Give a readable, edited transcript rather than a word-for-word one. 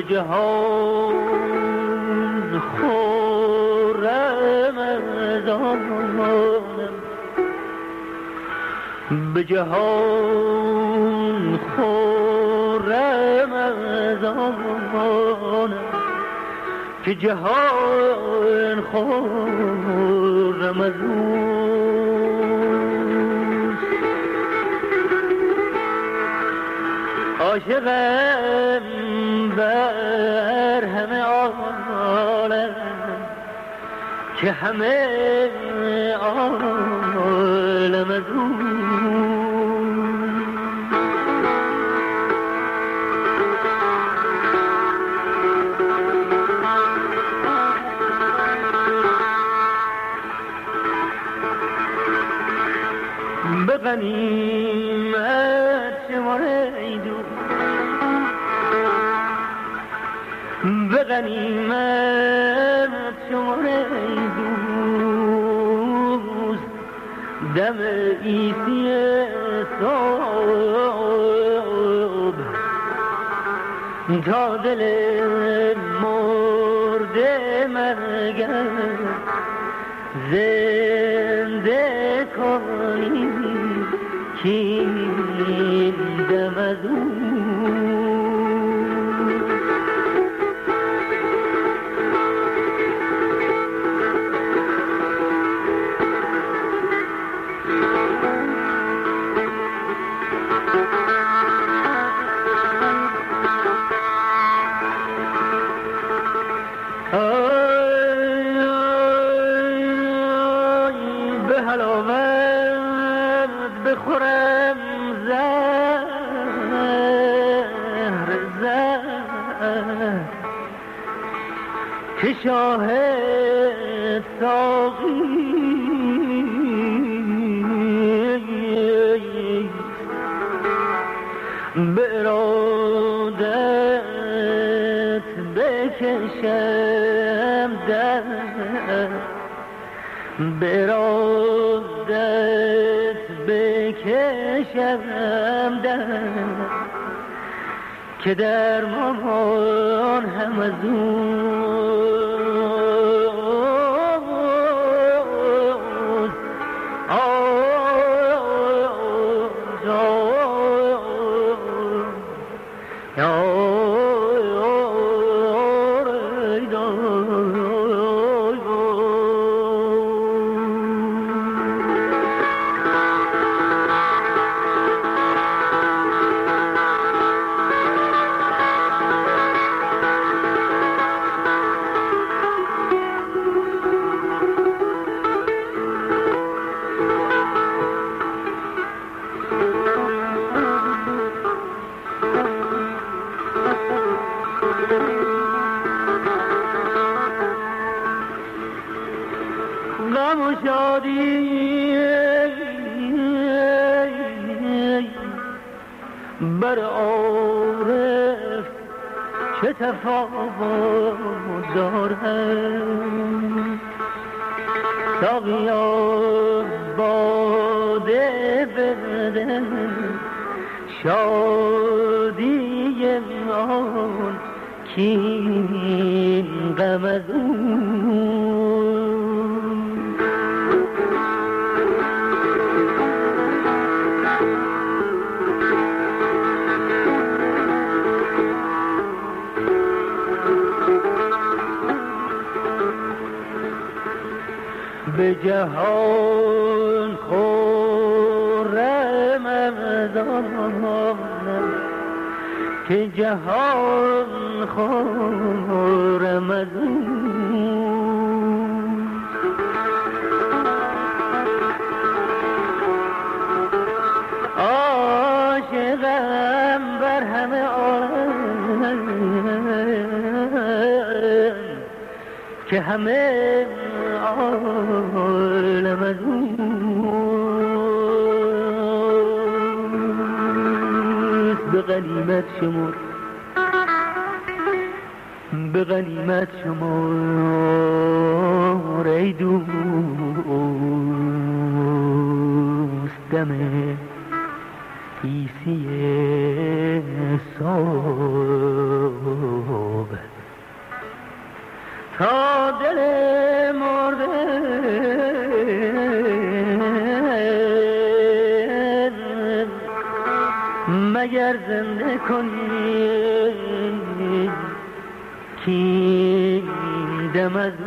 جهان خورم از آنم، به جهان خورم از آنم که جهان خورم از اوست. عاشقم بر همه عالم که همه عالم از اوست. به غنیمت شمار ای دوست، به غنیمت شمار ای دوست، دم عیسی صبح تا دل مرده مرگر زنده کنی که این دم از بخورم زهر که شاهد ساقی به ارادت بکشم در، به ارادت بکشم در که درمان هم از غم و شادی بر عارف چه تفاوت دارد؟ ساقیا باده بده شادی آن کین غم از به جهان خورم از آنم که جهان خورم از عاشقم بر همه عالم که همه عالم از اوست. به غنیمت شمار، به غنیمت شمار ای دوست، دم عیسی صبح تا دل مرده مگر زنده کنی کی دم از